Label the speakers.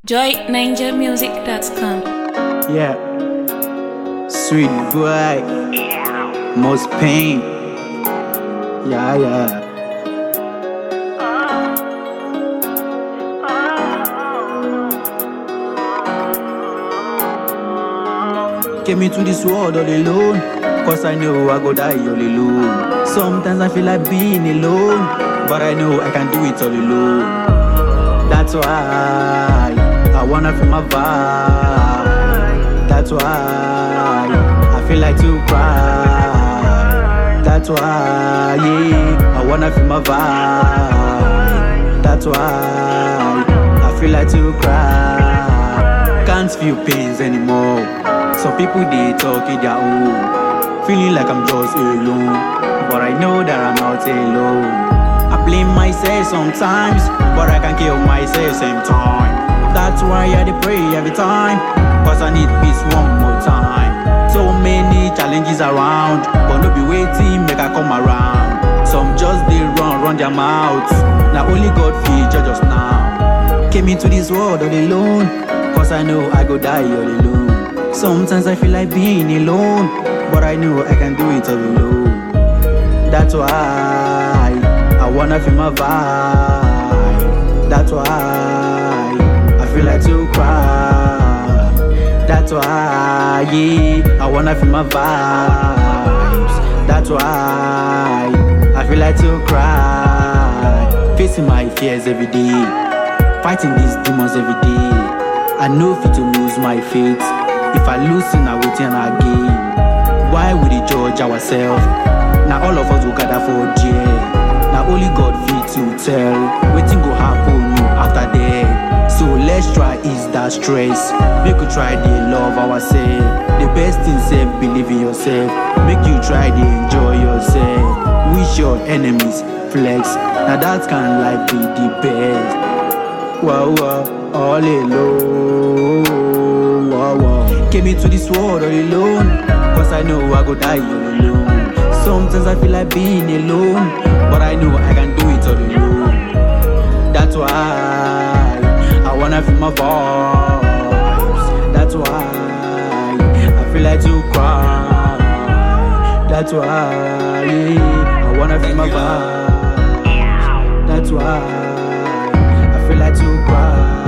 Speaker 1: joyninjamusic.com.
Speaker 2: Yeah, sweet boy, most pain. Yeah. Came into this world all alone, cause I know I go die all alone. Sometimes I feel like being alone, but I know I can do it all alone. That's why I wanna feel my vibe. That's why I feel like to cry. That's why, yeah, I wanna feel my vibe. That's why I feel like to cry. Can't feel pains anymore. Some people they talk in their own, feeling like I'm just alone, but I know that I'm not alone. I blame myself sometimes, but I can kill myself same time. That's why I dey pray every time, cause I need peace one more time. So many challenges around, but no be waiting make I come around. Some just they run their mouths. Now only God fit judge us now. Came into this world all alone, cause I know I go die all alone. Sometimes I feel like being alone, but I know I can do it all alone. That's why I wanna feel my vibe. That's why I feel like to cry. That's why, yeah, I wanna feel my vibes. That's why I feel like to cry. Facing my fears every day, fighting these demons every day. I know fit to lose my faith. If I lose sin, I wait and I gain. Why would we judge ourselves? Now all of us will gather for jail. Now only God fit to tell wetin go happen after death. So let's try ease that stress. Make you try to love ourselves. The best thing self, believe in yourself. Make you try to enjoy yourself. Wish your enemies flex. Now that can life be the best. Wow, all alone. Wow. Came into this world all alone, cause I know I go die all alone. Sometimes I feel like being alone, but I know I can do it all alone. That's why I wanna feel my vibes. That's why I feel like to cry. That's why, yeah, I wanna feel my vibes. That's why I feel like to cry.